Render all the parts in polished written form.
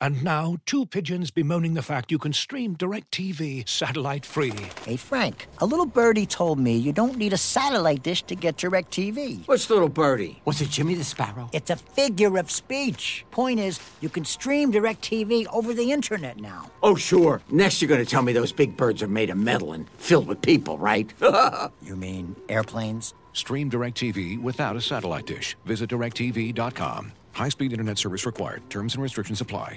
And now, two pigeons bemoaning the fact you can stream DirecTV satellite-free. Hey, Frank, a little birdie told me you don't need a satellite dish to get DirecTV. What's little birdie? Was it Jimmy the Sparrow? It's a figure of speech. Point is, you can stream DirecTV over the internet now. Oh, sure. Next you're going to tell me those big birds are made of metal and filled with people, right? You mean airplanes? Stream DirecTV without a satellite dish. Visit DirecTV.com. High-speed internet service required. Terms and restrictions apply.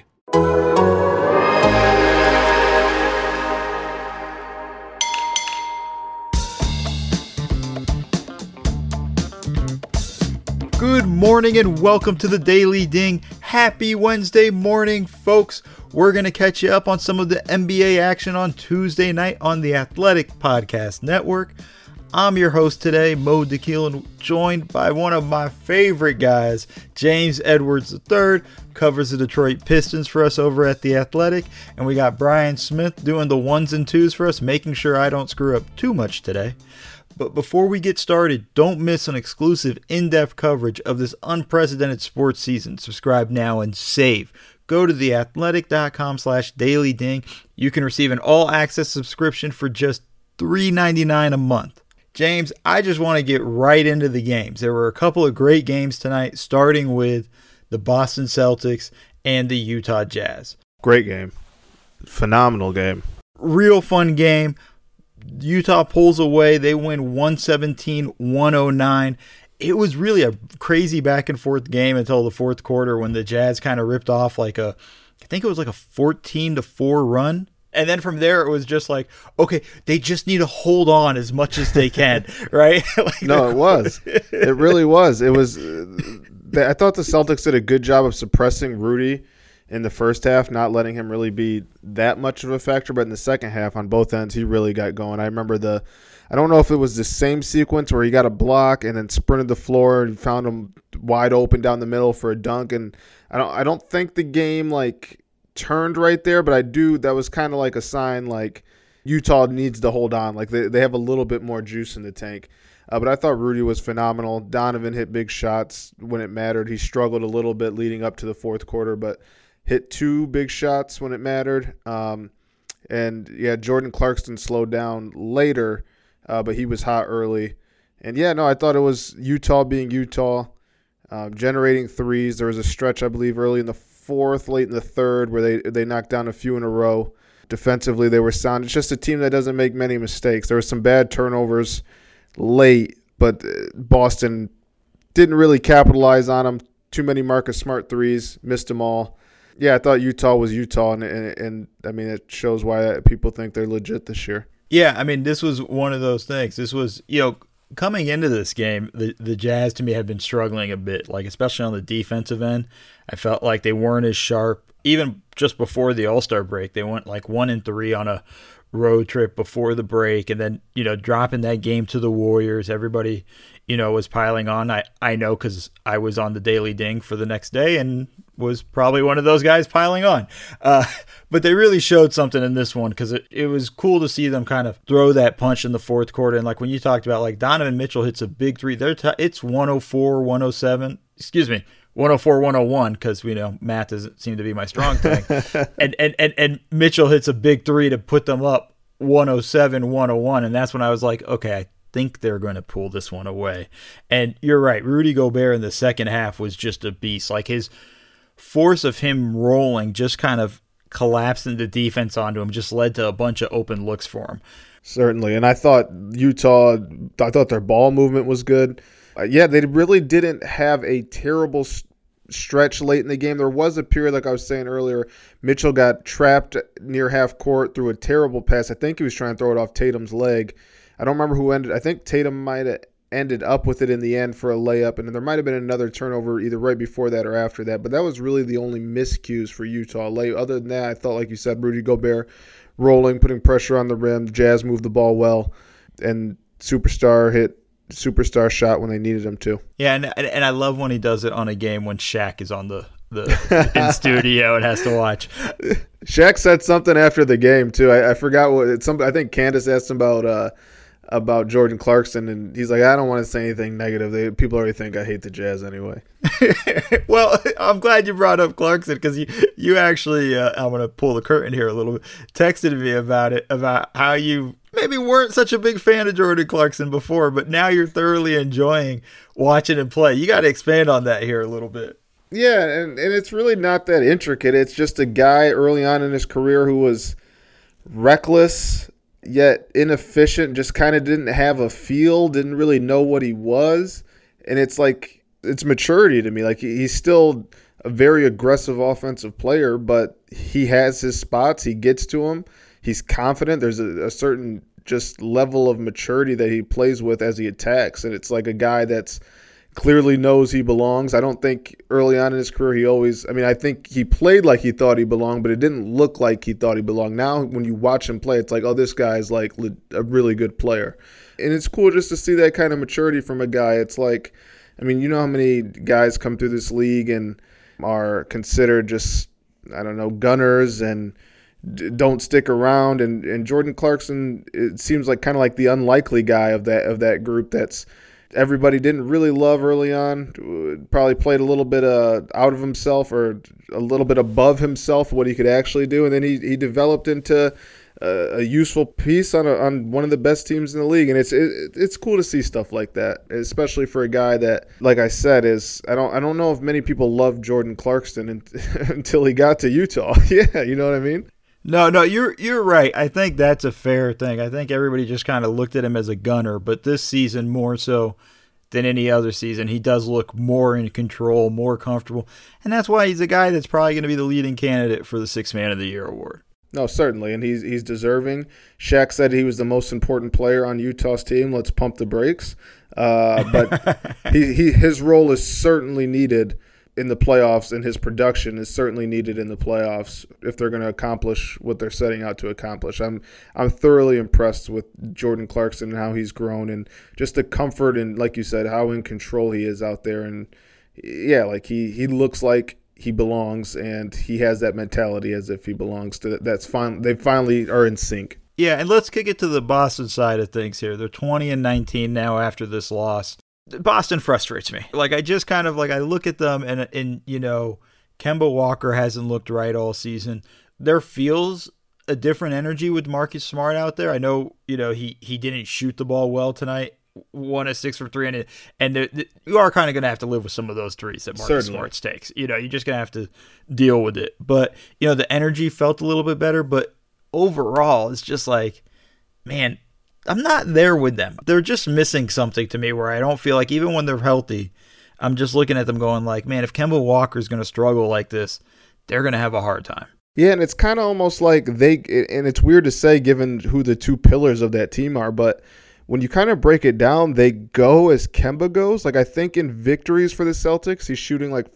Good morning and welcome to the Daily Ding. Happy Wednesday morning, folks. We're going to catch you up on some of the NBA action on Tuesday night on the Athletic Podcast Network. I'm your host today, Mo Dakhil, and joined by one of my favorite guys, James Edwards III, covers the Detroit Pistons for us over at The Athletic. And we got Brian Smith doing the ones and twos for us, making sure I don't screw up too much today. But before we get started, don't miss an exclusive in-depth coverage of this unprecedented sports season. Subscribe now and save. Go to theathletic.com/dailyding. You can receive an all-access subscription for just $3.99 a month. James, I just want to get right into the games. There were a couple of great games tonight, starting with the Boston Celtics and the Utah Jazz. Great game. Phenomenal game. Real fun game. Utah pulls away. They win 117-109. It was really a crazy back and forth game until the fourth quarter when the Jazz kind of ripped off I think it was like a 14-4 run. And then from there, it was just like, okay, they just need to hold on as much as they can, right? No, it was. It really was. It was. I thought the Celtics did a good job of suppressing Rudy in the first half, not letting him really be that much of a factor. But in the second half, on both ends, he really got going. I remember I don't know if it was the same sequence where he got a block and then sprinted the floor and found him wide open down the middle for a dunk. And I don't think the game turned right there, but that was kind of like a sign Utah needs to hold on. They have a little bit more juice in the tank. But I thought Rudy was phenomenal. Donovan hit big shots when it mattered. He struggled a little bit leading up to the fourth quarter, but hit two big shots when it mattered. And Jordan Clarkson slowed down later, but he was hot early. And I thought it was Utah being Utah, generating threes. There was a stretch, I believe, early in the fourth, late in the third, where they knocked down a few in a row. Defensively, they were sound. It's just a team that doesn't make many mistakes. There were some bad turnovers late, but Boston didn't really capitalize on them. Too many Marcus Smart threes, missed them all. I thought Utah was Utah, and I mean, it shows why people think they're legit this year. Yeah, I mean, this was one of those things. This was, coming into this game, the Jazz to me had been struggling a bit, especially on the defensive end. I felt like they weren't as sharp. Even just before the All-Star break, they went 1-3 on a road trip before the break, and then, dropping that game to the Warriors. Everybody, was piling on. I know because I was on the Daily Ding for the next day and was probably one of those guys piling on. But they really showed something in this one because it was cool to see them kind of throw that punch in the fourth quarter. And when you talked about Donovan Mitchell hits a big three, it's 104-107. Excuse me. 104-101 because math doesn't seem to be my strong thing. and Mitchell hits a big three to put them up 107-101, and that's when I was like, okay, I think they're going to pull this one away. And you're right, Rudy Gobert in the second half was just a beast. His force of him rolling just kind of collapsing the defense onto him just led to a bunch of open looks for him. Certainly, and I thought their ball movement was good. They really didn't have a terrible stretch late in the game. There was a period, like I was saying earlier, Mitchell got trapped near half court through a terrible pass. I think he was trying to throw it off Tatum's leg. I don't remember who ended. I think Tatum might have ended up with it in the end for a layup, and there might have been another turnover either right before that or after that. But that was really the only miscues for Utah late. Other than that, I thought, like you said, Rudy Gobert rolling, putting pressure on the rim. The Jazz moved the ball well, and Superstar hit superstar shot when they needed him to. Yeah, and I love when he does it on a game when Shaq is on the in studio and has to watch. Shaq said something after the game too. I forgot what. I think Candace asked him about about Jordan Clarkson, and he's like, I don't want to say anything negative. People already think I hate the Jazz anyway. Well, I'm glad you brought up Clarkson because you actually, I'm going to pull the curtain here a little bit, texted me about it, about how you maybe weren't such a big fan of Jordan Clarkson before, but now you're thoroughly enjoying watching him play. You got to expand on that here a little bit. Yeah, and it's really not that intricate. It's just a guy early on in his career who was reckless yet inefficient, just kind of didn't have a feel, didn't really know what he was. And it's like, it's maturity to me. Like, he's still a very aggressive offensive player, but he has his spots. He gets to them. He's confident. There's a certain just level of maturity that he plays with as he attacks. And it's like a guy that's clearly knows he belongs. I don't think early on in his career I think he played like he thought he belonged, but it didn't look like he thought he belonged. Now when you watch him play, it's like, oh, this guy's like a really good player. And it's cool just to see that kind of maturity from a guy. It's like, I mean, you know how many guys come through this league and are considered just, I don't know, gunners and don't stick around. And Jordan Clarkson, it seems like kind of like the unlikely guy of that group that's everybody didn't really love early on, probably played a little bit out of himself or a little bit above himself, what he could actually do. And then he developed into a useful piece on one of the best teams in the league. And it's cool to see stuff like that, especially for a guy that, like I said, I don't know if many people loved Jordan Clarkson until he got to Utah. Yeah, you know what I mean? No, you're right. I think that's a fair thing. I think everybody just kind of looked at him as a gunner, but this season more so than any other season, he does look more in control, more comfortable, and that's why he's a guy that's probably going to be the leading candidate for the Sixth Man of the Year award. No, certainly, and he's deserving. Shaq said he was the most important player on Utah's team. Let's pump the brakes. But his role is certainly needed in the playoffs, and his production is certainly needed in the playoffs if they're going to accomplish what they're setting out to accomplish. I'm thoroughly impressed with Jordan Clarkson and how he's grown, and just the comfort and, like you said, how in control he is out there. And yeah, like he looks like he belongs, and he has that mentality as if he belongs to that. That's fine. They finally are in sync. Yeah, and let's kick it to the Boston side of things here. They're 20-19 now after this loss. Boston frustrates me. Like, I just kind of, like, I look at them and you know, Kemba Walker hasn't looked right all season. There feels a different energy with Marcus Smart out there. I know, you know, he didn't shoot the ball well tonight. 1 of 6 from 3, and you are kind of going to have to live with some of those threes that Marcus Smart takes. You know, you're just going to have to deal with it. But, you know, the energy felt a little bit better, but overall, it's just like, man, I'm not there with them. They're just missing something to me where I don't feel like, even when they're healthy, I'm just looking at them going like, man, if Kemba Walker's going to struggle like this, they're going to have a hard time. Yeah, and it's kind of almost like and it's weird to say given who the two pillars of that team are, but when you kind of break it down, they go as Kemba goes. Like, I think in victories for the Celtics, he's shooting like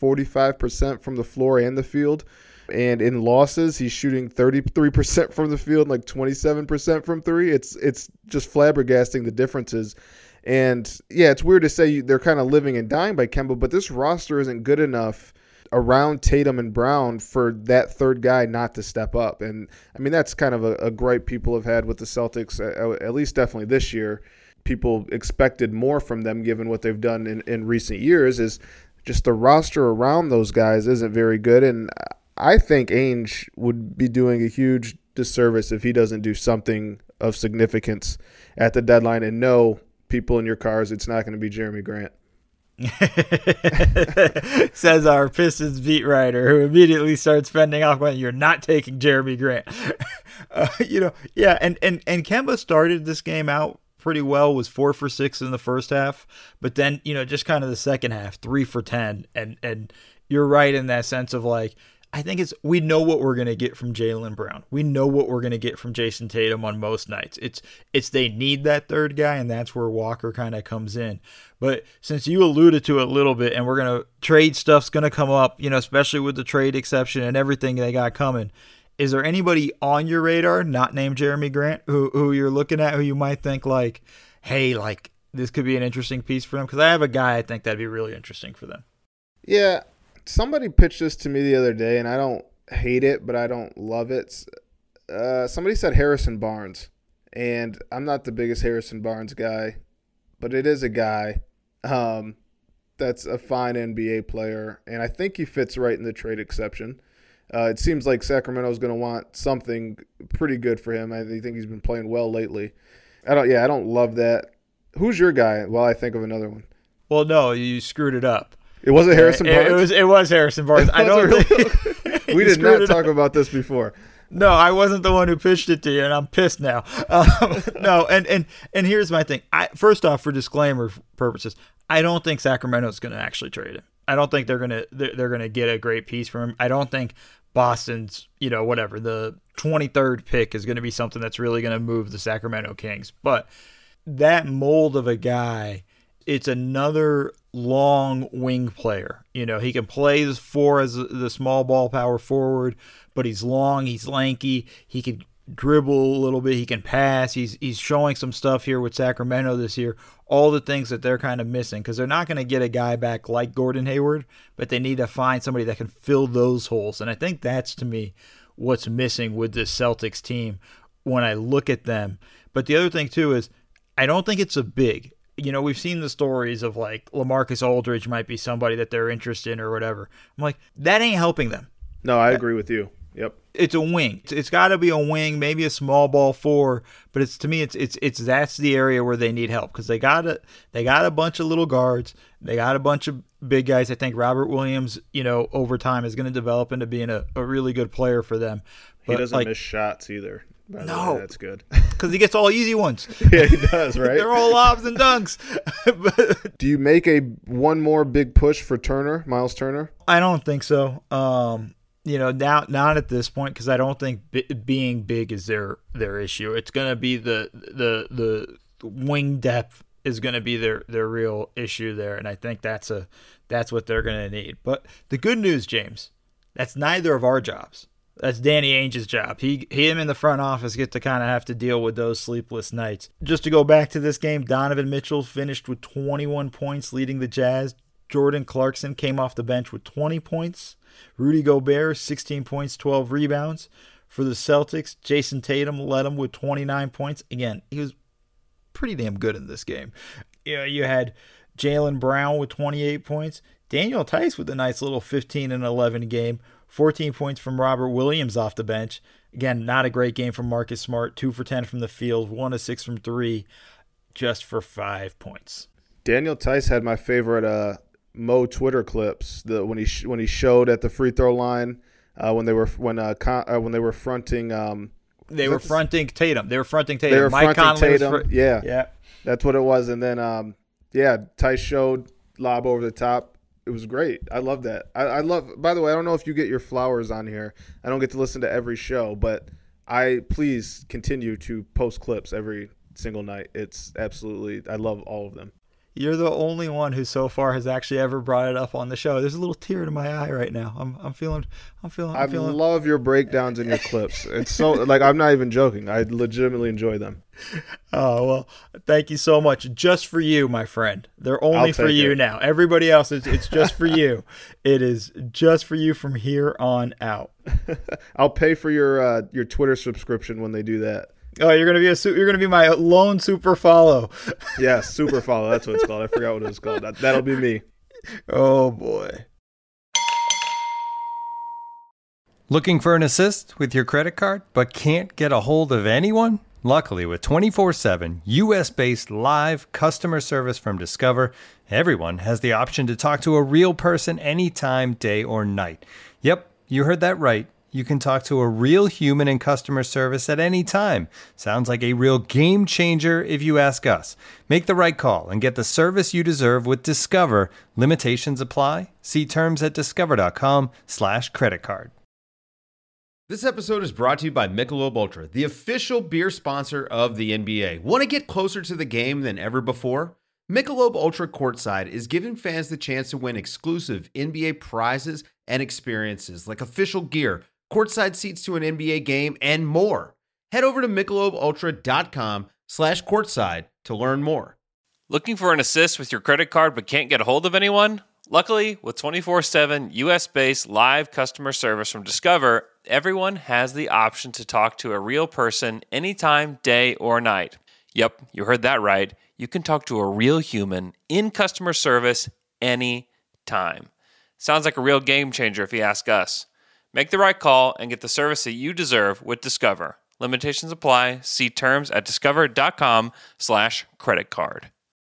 45% from the floor and the field. And in losses, he's shooting 33% from the field, like 27% from three. It's just flabbergasting the differences. And yeah, it's weird to say they're kind of living and dying by Kemba, but this roster isn't good enough around Tatum and Brown for that third guy not to step up. And I mean, that's kind of a gripe people have had with the Celtics, at least definitely this year. People expected more from them given what they've done in recent years. Is just the roster around those guys isn't very good. And I think Ainge would be doing a huge disservice if he doesn't do something of significance at the deadline. And no, people in your cars, it's not going to be Jeremy Grant. Says our Pistons beat writer, who immediately starts fending off when you're not taking Jeremy Grant. You know, yeah, and Kemba started this game out pretty well, was 4 for 6 in the first half, but then, you know, just kind of the second half, 3 for 10, and you're right in that sense of like, I think we know what we're going to get from Jaylen Brown. We know what we're going to get from Jason Tatum on most nights. It's they need that third guy, and that's where Walker kind of comes in. But since you alluded to it a little bit, and we're going to trade stuff's going to come up, you know, especially with the trade exception and everything they got coming. Is there anybody on your radar, not named Jeremy Grant, who you're looking at, who you might think like, hey, like this could be an interesting piece for them? Because I have a guy I think that'd be really interesting for them. Yeah. Somebody pitched this to me the other day, and I don't hate it, but I don't love it. Somebody said Harrison Barnes, And I'm not the biggest Harrison Barnes guy, but it is a guy that's a fine NBA player, and I think he fits right in the trade exception. It seems like Sacramento's going to want something pretty good for him. I think he's been playing well lately. I don't love that. Who's your guy? While I think of another one. Well, no, you screwed it up. It wasn't Harrison Barnes? It was Harrison Barnes. I don't think we did not talk about this before. No, I wasn't the one who pitched it to you, and I'm pissed now. No, and here's my thing. First off, for disclaimer purposes, I don't think Sacramento's going to actually trade him. I don't think they're gonna get a great piece from him. I don't think Boston's, the 23rd pick is going to be something that's really going to move the Sacramento Kings. But that mold of a guy, it's another long wing player. He can play as the small ball power forward, but he's long, he's lanky, he can dribble a little bit, he can pass. He's showing some stuff here with Sacramento this year. All the things that they're kind of missing, because they're not going to get a guy back like Gordon Hayward, but they need to find somebody that can fill those holes. And I think that's, to me, what's missing with this Celtics team when I look at them. But the other thing, too, is I don't think it's a big. We've seen the stories of like LaMarcus Aldridge might be somebody that they're interested in or whatever. I'm like, that ain't helping them. No, I agree with you. Yep. It's a wing. It's got to be a wing, maybe a small ball four, but to me it's that's the area where they need help, because they got a bunch of little guards, they got a bunch of big guys. I think Robert Williams, over time is going to develop into being a really good player for them. But he doesn't miss shots either. No, that's good, because he gets all easy ones. Yeah, he does, right? They're all lobs and dunks. Do you make one more big push for Turner, Miles Turner? I don't think so. Not at this point, because I don't think being big is their issue. It's going to be the wing depth is going to be their real issue there, and I think that's what they're going to need. But the good news, James, that's neither of our jobs. That's Danny Ainge's job. Him in the front office get to kind of have to deal with those sleepless nights. Just to go back to this game, Donovan Mitchell finished with 21 points, leading the Jazz. Jordan Clarkson came off the bench with 20 points. Rudy Gobert, 16 points, 12 rebounds. For the Celtics, Jason Tatum led them with 29 points. Again, he was pretty damn good in this game. You had Jaylen Brown with 28 points. Daniel Tice with a nice little 15 and 11 game. 14 points from Robert Williams off the bench. Again, not a great game from Marcus Smart. 2 for 10 from the field. 1 of 6 from 3, just for 5 points. Daniel Tice had my favorite Mo Twitter clips. When he showed at the free throw line when they were fronting. They were fronting Tatum. They were fronting Tatum. They were Mike fronting Conley Tatum. Yeah, that's what it was. And then Tice showed lob over the top. It was great. I love that. I love. By the way, I don't know if you get your flowers on here. I don't get to listen to every show, but please continue to post clips every single night. It's absolutely. I love all of them. You're the only one who so far has actually ever brought it up on the show. There's a little tear in my eye right now. I'm feeling. I love your breakdowns and your clips. It's so like, I'm not even joking. I legitimately enjoy them. Oh, well, thank you so much. Just for you, my friend. They're only for you now. Everybody else, it's just for you. It is just for you from here on out. I'll pay for your Twitter subscription when they do that. Oh, you're gonna be my lone super follow. Yeah, super follow. That's what it's called. I forgot what it was called. That'll be me. Oh boy. Looking for an assist with your credit card, but can't get a hold of anyone? Luckily, with 24/7 U.S.-based live customer service from Discover, everyone has the option to talk to a real person anytime, day or night. Yep, you heard that right. You can talk to a real human in customer service at any time. Sounds like a real game changer if you ask us. Make the right call and get the service you deserve with Discover. Limitations apply. See terms at discover.com/creditcard. This episode is brought to you by Michelob Ultra, the official beer sponsor of the NBA. Want to get closer to the game than ever before? Michelob Ultra Courtside is giving fans the chance to win exclusive NBA prizes and experiences like official gear, courtside seats to an NBA game, and more. Head over to MichelobUltra.com/courtside to learn more. Looking for an assist with your credit card but can't get a hold of anyone? Luckily, with 24/7 US-based live customer service from Discover, everyone has the option to talk to a real person anytime, day or night. Yep, you heard that right. You can talk to a real human in customer service anytime. Sounds like a real game changer if you ask us. Make the right call and get the service that you deserve with Discover. Limitations apply. See terms at discover.com/creditcard.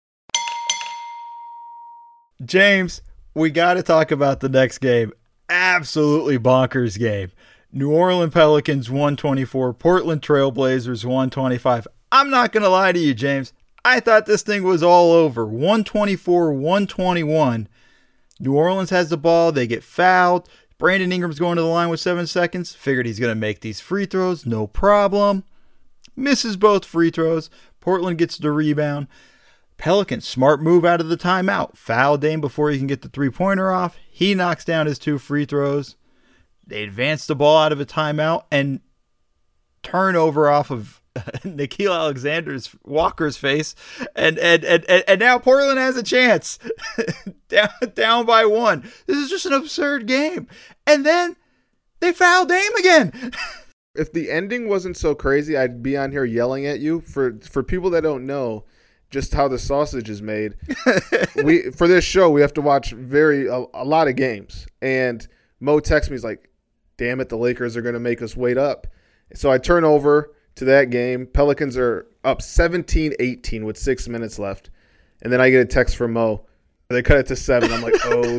James, we got to talk about the next game. Absolutely bonkers game. New Orleans Pelicans 124, Portland Trailblazers 125. I'm not going to lie to you, James. I thought this thing was all over. 124-121. New Orleans has the ball. They get fouled. Brandon Ingram's going to the line with 7 seconds. Figured he's going to make these free throws. No problem. Misses both free throws. Portland gets the rebound. Pelicans, smart move out of the timeout. Foul Dame before he can get the three-pointer off. He knocks down his 2 free throws. They advance the ball out of a timeout and turnover off of Nickeil Alexander-Walker's face. And now Portland has a chance. down by 1. This is just an absurd game. And then they foul Dame again. If the ending wasn't so crazy, I'd be on here yelling at you. For people that don't know just how the sausage is made, for this show we have to watch a lot of games. And Mo texts me, he's like, "Damn it, the Lakers are going to make us wait up." So I turn over to that game. Pelicans are up 17-18 with 6 minutes left, and then I get a text from Mo. They cut it to 7. I'm like, oh.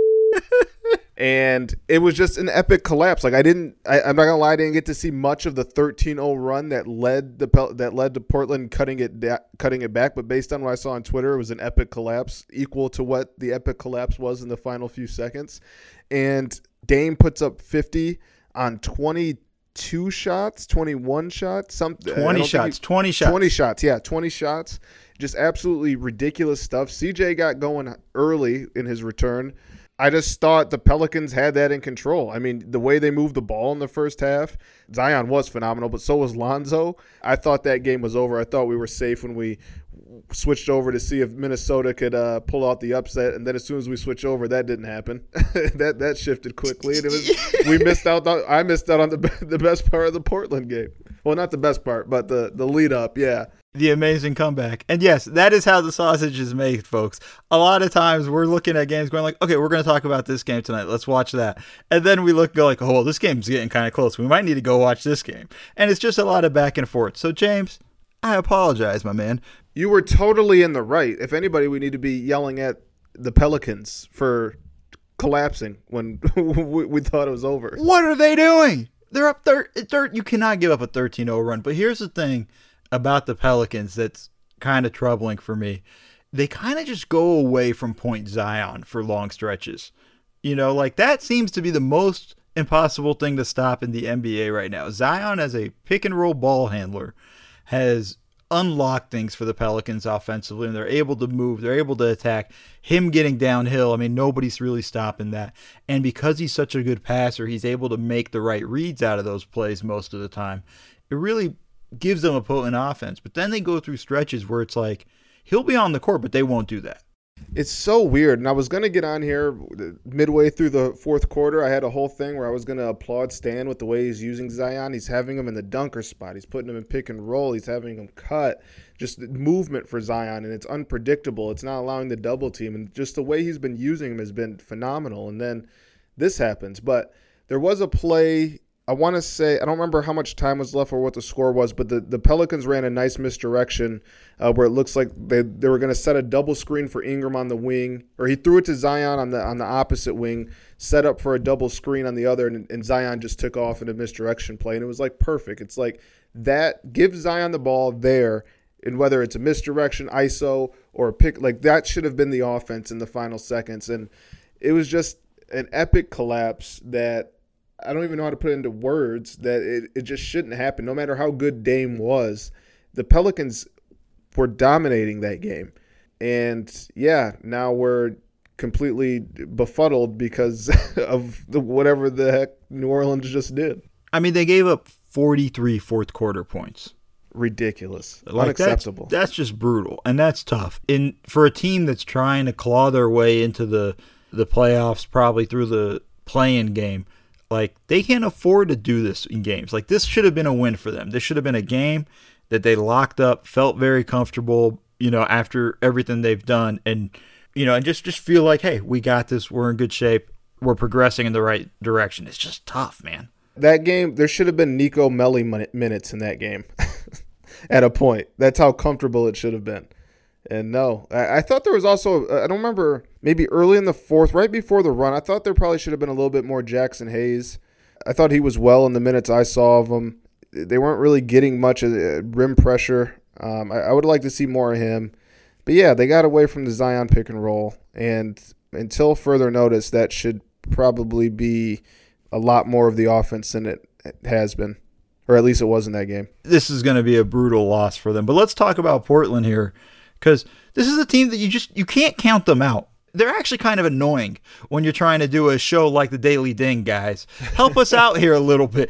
And it was just an epic collapse. Like I'm not gonna lie, I didn't get to see much of the 13-0 run that led to Portland cutting it back. But based on what I saw on Twitter, it was an epic collapse, equal to what the epic collapse was in the final few seconds. And Dame puts up 50 on 22 shots, 21 shots, 20 shots. 20 shots. Just absolutely ridiculous stuff. CJ got going early in his return. I just thought the Pelicans had that in control. I mean, the way they moved the ball in the first half, Zion was phenomenal, but so was Lonzo. I thought that game was over. I thought we were safe when we switched over to see if Minnesota could pull out the upset, and then as soon as we switched over, that didn't happen. that shifted quickly, and we missed out. I missed out on the best part of the Portland game. Well, not the best part, but the lead up. Yeah. The amazing comeback. And yes, that is how the sausage is made, folks. A lot of times we're looking at games going like, okay, we're going to talk about this game tonight. Let's watch that. And then we go like, oh, well, this game's getting kind of close. We might need to go watch this game. And it's just a lot of back and forth. So, James, I apologize, my man. You were totally in the right. If anybody, we need to be yelling at the Pelicans for collapsing when we thought it was over. What are they doing? They're up you cannot give up a 13-0 run. But here's the thing about the Pelicans that's kind of troubling for me. They kind of just go away from Point Zion for long stretches. You know, like that seems to be the most impossible thing to stop in the NBA right now. Zion as a pick and roll ball handler has unlocked things for the Pelicans offensively, and they're able to move, they're able to attack. Him getting downhill, I mean, nobody's really stopping that. And because he's such a good passer, he's able to make the right reads out of those plays most of the time. It really gives them a potent offense. But then they go through stretches where it's like he'll be on the court, but they won't do that. It's so weird. And I was going to get on here midway through the fourth quarter. I had a whole thing where I was going to applaud Stan with the way he's using Zion. He's having him in the dunker spot. He's putting him in pick and roll. He's having him cut. Just movement for Zion, and it's unpredictable. It's not allowing the double team. And just the way he's been using him has been phenomenal. And then this happens. But there was a play, I want to say, I don't remember how much time was left or what the score was, but the Pelicans ran a nice misdirection where it looks like they were going to set a double screen for Ingram on the wing, or he threw it to Zion on the opposite wing, set up for a double screen on the other, and Zion just took off in a misdirection play, and it was like perfect. It's like that, give Zion the ball there, and whether it's a misdirection, ISO, or a pick, like that should have been the offense in the final seconds, and it was just an epic collapse that I don't even know how to put it into words, that it just shouldn't happen. No matter how good Dame was, the Pelicans were dominating that game. And, yeah, now we're completely befuddled because of whatever the heck New Orleans just did. I mean, they gave up 43 fourth-quarter points. Ridiculous. Like unacceptable. That's just brutal, and that's tough. And for a team that's trying to claw their way into the playoffs, probably through the play-in game, Like, they can't afford to do this in games. Like, this should have been a win for them. This should have been a game that they locked up, felt very comfortable, after everything they've done, and and just feel like, hey, we got this. We're in good shape. We're progressing in the right direction. It's just tough, man. That game, there should have been Nico Melli minutes in that game at a point. That's how comfortable it should have been. And no, I thought there was also, I don't remember, maybe early in the fourth, right before the run, I thought there probably should have been a little bit more Jackson Hayes. I thought he was well in the minutes I saw of him. They weren't really getting much rim pressure. I would like to see more of him. But yeah, they got away from the Zion pick and roll. And until further notice, that should probably be a lot more of the offense than it has been. Or at least it was in that game. This is going to be a brutal loss for them. But let's talk about Portland here. Because this is a team that you can't count them out. They're actually kind of annoying when you're trying to do a show like the Daily Ding, guys. Help us out here a little bit.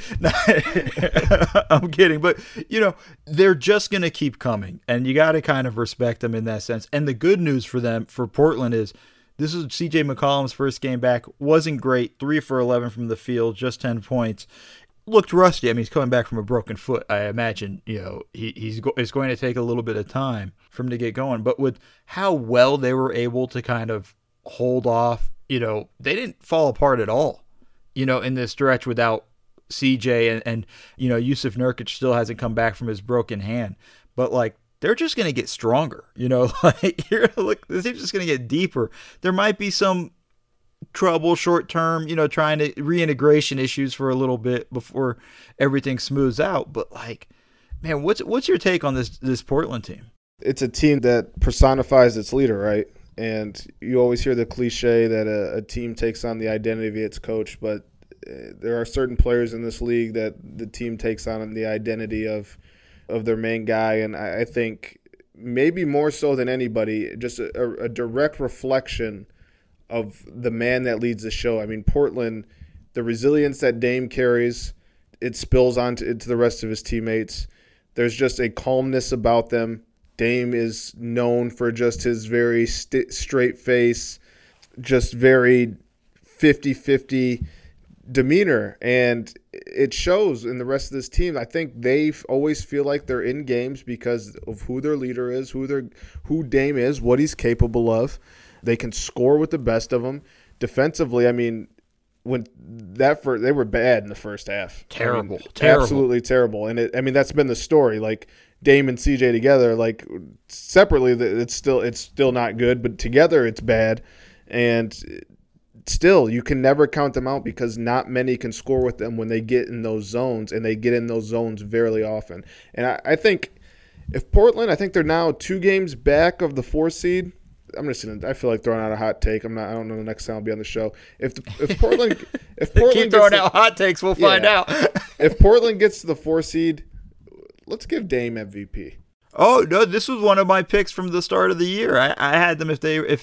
I'm kidding. But, they're just going to keep coming. And you got to kind of respect them in that sense. And the good news for them, for Portland, is this is C.J. McCollum's first game back. Wasn't great. 3 for 11 from the field, just 10 points. Looked rusty. I mean, he's coming back from a broken foot. I imagine, it's going to take a little bit of time for him to get going. But with how well they were able to kind of hold off, they didn't fall apart at all, in this stretch without CJ and Yusuf Nurkic still hasn't come back from his broken hand. But, like, they're just going to get stronger, like, you're gonna look, this team's just going to get deeper. There might be some trouble short term, trying to reintegration issues for a little bit before everything smooths out. But, like, man, what's your take on this Portland team? It's a team that personifies its leader, right? And you always hear the cliche that a team takes on the identity of its coach, but there are certain players in this league that the team takes on the identity of their main guy. And I think maybe more so than anybody, just a direct reflection of the man that leads the show. I mean, Portland, the resilience that Dame carries, it spills into the rest of his teammates. There's just a calmness about them. Dame is known for just his very straight face, just very 50-50 demeanor, and it shows in the rest of this team. I think they always feel like they're in games because of who their leader is, who Dame is, what he's capable of. They can score with the best of them. Defensively, I mean, they were bad in the first half. Terrible. Absolutely terrible. And that's been the story. Like, Dame and CJ together, like, separately, it's still not good, but together it's bad. And still, you can never count them out because not many can score with them when they get in those zones, and they get in those zones very often. And I think if Portland, I think they're now 2 games back of the 4 seed. I feel like throwing out a hot take. I don't know the next time I'll be on the show. If Portland keep throwing out hot takes, we'll find out. If Portland gets to the 4 seed, let's give Dame MVP. Oh no, this was one of my picks from the start of the year. I had them if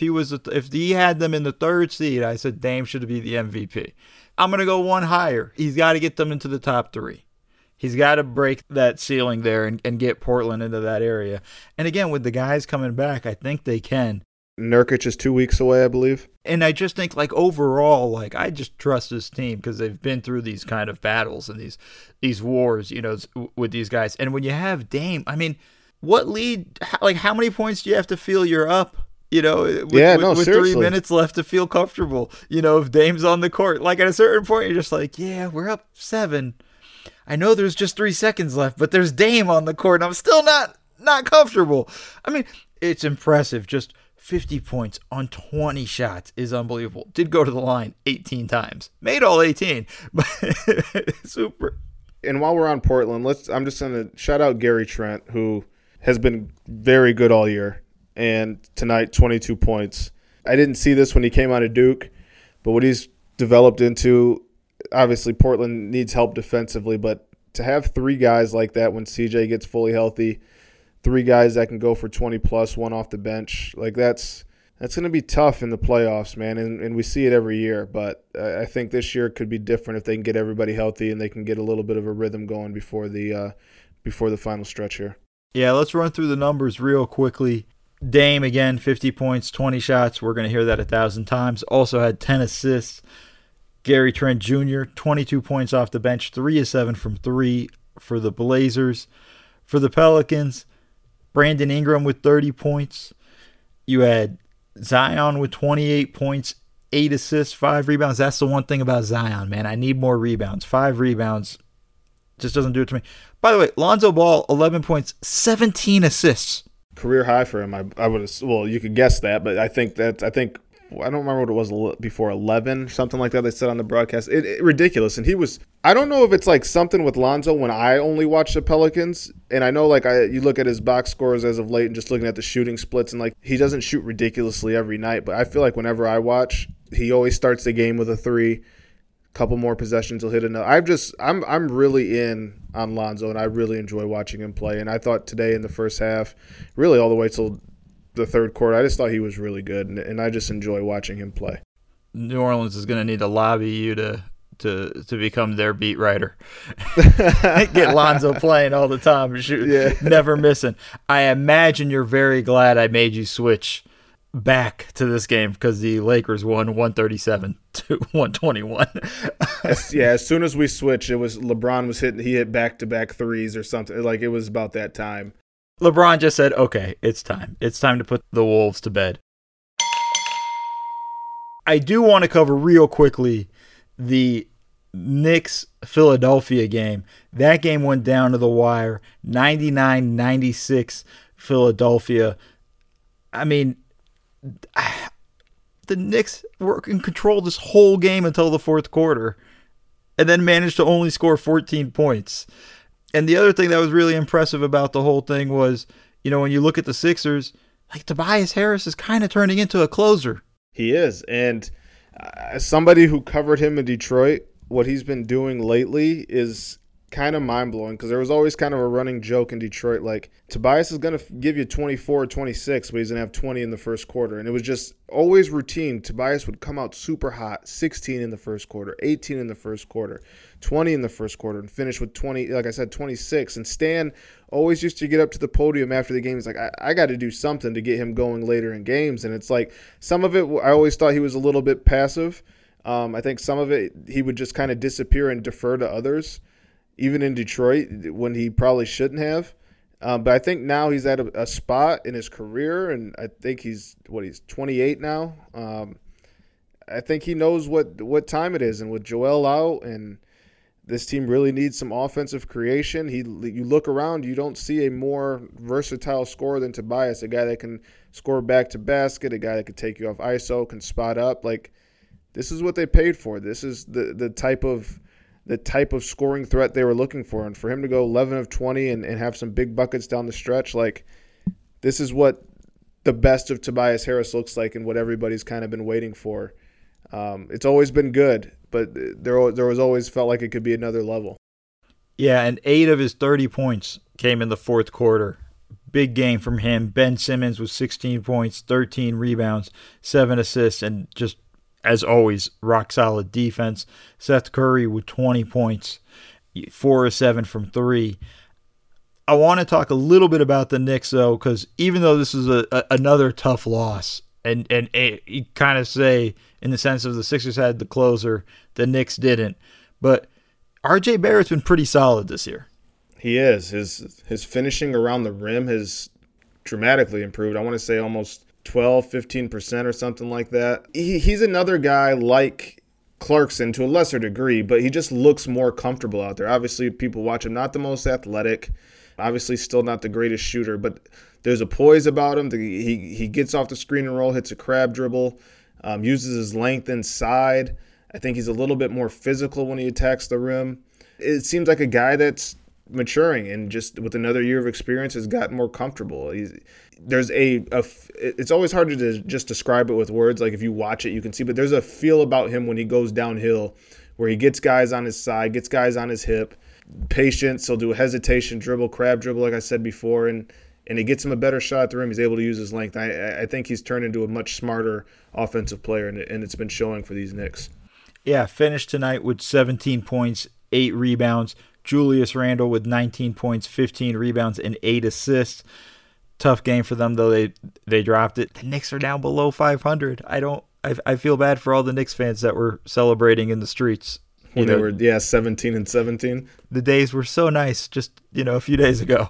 he had them in the 3rd seed. I said Dame should be the MVP. I'm gonna go one higher. He's got to get them into the top 3. He's got to break that ceiling there and get Portland into that area. And again, with the guys coming back, I think they can. Nurkic is 2 weeks away, I believe. And I just think, like, overall, like, I just trust this team because they've been through these kind of battles and these wars, with these guys. And when you have Dame, I mean, what lead? Like, how many points do you have to feel you're up? With 3 minutes left to feel comfortable. If Dame's on the court, like, at a certain point, you're just like, yeah, we're up 7. I know there's just 3 seconds left, but there's Dame on the court, and I'm still not comfortable. I mean, it's impressive. Just 50 points on 20 shots is unbelievable. Did go to the line 18 times. Made all 18. But super. And while we're on Portland, I'm just going to shout out Gary Trent, who has been very good all year. And tonight, 22 points. I didn't see this when he came out of Duke, but what he's developed into, obviously Portland needs help defensively, but to have 3 guys like that when CJ gets fully healthy, 3 guys that can go for 20-plus, 1 off the bench. Like, that's going to be tough in the playoffs, man, and we see it every year. But I think this year could be different if they can get everybody healthy and they can get a little bit of a rhythm going before the final stretch here. Yeah, let's run through the numbers real quickly. Dame, again, 50 points, 20 shots. We're going to hear that 1,000 times. Also had 10 assists. Gary Trent Jr., 22 points off the bench, 3 of 7 from 3 for the Blazers. For the Pelicans, Brandon Ingram with 30 points. You had Zion with 28 points, 8 assists, 5 rebounds. That's the one thing about Zion, man. I need more rebounds. 5 rebounds just doesn't do it to me. By the way, Lonzo Ball, 11 points, 17 assists. Career high for him. I would have. Well, you could guess that, but I think I don't remember what it was before, 11, something like that they said on the broadcast. Ridiculous. And he was, I don't know if it's like something with Lonzo when I only watch the Pelicans. And I know you look at his box scores as of late and just looking at the shooting splits and like he doesn't shoot ridiculously every night. But I feel like whenever I watch, he always starts the game with a 3. Couple more possessions, he'll hit another. I'm really in on Lonzo, and I really enjoy watching him play. And I thought today in the first half, really all the way till the third quarter, I just thought he was really good, and I just enjoy watching him play. New Orleans is going to need to lobby you to become their beat writer. Get Lonzo playing all the time and shoot, never missing. I imagine you're very glad I made you switch back to this game because the Lakers won 137 to 121. As soon as we switched, it was LeBron was hitting. He hit back-to-back threes or something. Like it was about that time. LeBron just said, "Okay, it's time. It's time to put the Wolves to bed." I do want to cover real quickly the Knicks-Philadelphia game. That game went down to the wire, 99-96 Philadelphia. I mean, the Knicks were in control this whole game until the fourth quarter and then managed to only score 14 points. And the other thing that was really impressive about the whole thing was, when you look at the Sixers, like Tobias Harris is kind of turning into a closer. He is. And as somebody who covered him in Detroit, what he's been doing lately is kind of mind-blowing because there was always kind of a running joke in Detroit like Tobias is going to give you 24 or 26 but he's going to have 20 in the first quarter, and it was just always routine. Tobias would come out super hot, 16 in the first quarter, 18 in the first quarter, 20 in the first quarter, and finish with 20, like I said, 26. And Stan always used to get up to the podium after the game. He's like, I got to do something to get him going later in games. And it's like some of it I always thought he was a little bit passive. I think some of it he would just kind of disappear and defer to others, even in Detroit, when he probably shouldn't have. But I think now he's at a spot in his career, and I think he's 28 now. I think he knows what time it is, and with Joel out, and this team really needs some offensive creation. You look around, you don't see a more versatile scorer than Tobias, a guy that can score back to basket, a guy that can take you off ISO, can spot up. Like, this is what they paid for. This is the type of scoring threat they were looking for. And for him to go 11 of 20 and have some big buckets down the stretch, like, this is what the best of Tobias Harris looks like and what everybody's kind of been waiting for. It's always been good, but there was always felt like it could be another level. Yeah, and 8 of his 30 points came in the fourth quarter. Big game from him. Ben Simmons with 16 points, 13 rebounds, 7 assists, and just, as always, rock-solid defense. Seth Curry with 20 points, 4 of 7 from 3. I want to talk a little bit about the Knicks, though, because even though this is another tough loss, and you kind of say, in the sense of the Sixers had the closer, the Knicks didn't, but R.J. Barrett's been pretty solid this year. He is. His finishing around the rim has dramatically improved. I want to say almost 12, 15% or something like that. He's another guy like Clarkson to a lesser degree, but he just looks more comfortable out there. Obviously, people watch him, not the most athletic, obviously still not the greatest shooter, but there's a poise about him. He gets off the screen and roll, hits a crab dribble, uses his length inside. I think he's a little bit more physical when he attacks the rim. It seems like a guy that's maturing and just with another year of experience has gotten more comfortable. It's always hard to just describe it with words. Like if you watch it, you can see, but there's a feel about him when he goes downhill where he gets guys on his side, gets guys on his hip, patience. He'll do a hesitation dribble, crab dribble, like I said before, and it gets him a better shot at the rim. He's able to use his length. I think he's turned into a much smarter offensive player, and it's been showing for these Knicks. Yeah, finished tonight with 17 points, 8 rebounds. Julius Randle with 19 points, 15 rebounds, and 8 assists. Tough game for them, though. They dropped it. The Knicks are down below 500. I I feel bad for all the Knicks fans that were celebrating in the streets. When they were 17-17. The days were so nice just, a few days ago.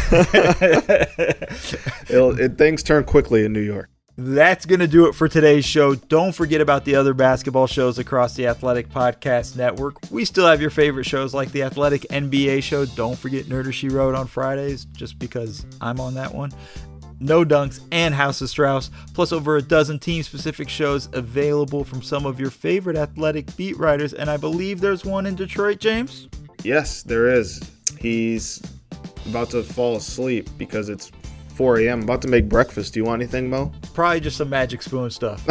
Things turn quickly in New York. That's going to do it for today's show. Don't forget about the other basketball shows across the Athletic Podcast Network. We still have your favorite shows like the Athletic NBA show. Don't forget Nerder She Wrote on Fridays, just because I'm on that one. No Dunks, and House of Strauss, plus over a dozen team-specific shows available from some of your favorite athletic beat writers, and I believe there's one in Detroit, James? Yes, there is. He's about to fall asleep because it's 4 a.m. I'm about to make breakfast. Do you want anything, Mo? Probably just some Magic Spoon stuff.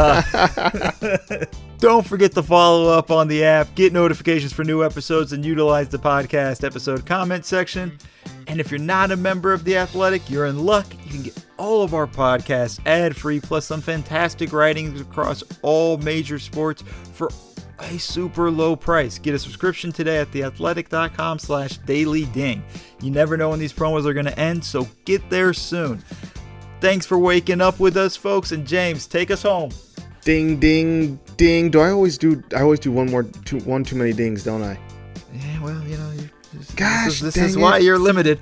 Don't forget to follow up on the app, get notifications for new episodes, and utilize the podcast episode comment section. And if you're not a member of The Athletic, you're in luck. You can get all of our podcasts ad-free, plus some fantastic writings across all major sports for a super low price. Get a subscription today at theathletic.com/dailyding. You never know when these promos are going to end, so get there soon. Thanks for waking up with us, folks. And James, take us home. Ding, ding, ding. I always do one too many dings, don't I? Yeah, well, Gosh, this is why you're limited.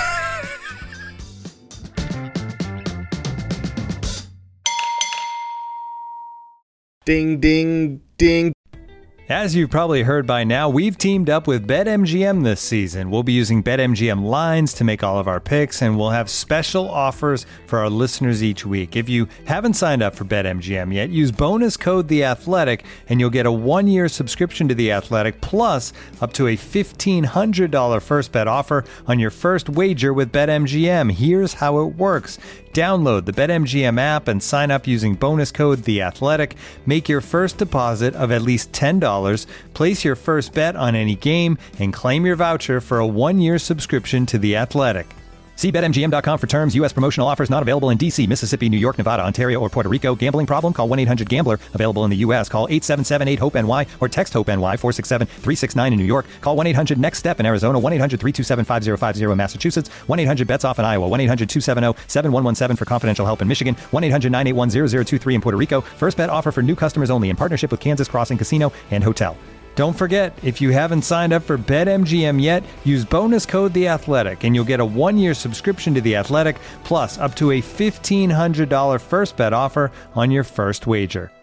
Ding, ding, ding. As you've probably heard by now, we've teamed up with BetMGM this season. We'll be using BetMGM lines to make all of our picks, and we'll have special offers for our listeners each week. If you haven't signed up for BetMGM yet, use bonus code The Athletic, and you'll get a 1-year subscription to The Athletic, plus up to a $1,500 first bet offer on your first wager with BetMGM. Here's how it works. Download the BetMGM app and sign up using bonus code The Athletic. Make your first deposit of at least $10. Place your first bet on any game and claim your voucher for a 1-year subscription to The Athletic. See BetMGM.com for terms. U.S. promotional offers not available in D.C., Mississippi, New York, Nevada, Ontario, or Puerto Rico. Gambling problem? Call 1-800-GAMBLER. Available in the U.S. Call 877-8-HOPE-NY or text HOPE-NY 467-369 in New York. Call 1-800-NEXT-STEP in Arizona. 1-800-327-5050 in Massachusetts. 1-800-BETS-OFF in Iowa. 1-800-270-7117 for confidential help in Michigan. 1-800-981-0023 in Puerto Rico. First bet offer for new customers only in partnership with Kansas Crossing Casino and Hotel. Don't forget, if you haven't signed up for BetMGM yet, use bonus code The Athletic, and you'll get a 1-year subscription to The Athletic, plus up to a $1,500 first bet offer on your first wager.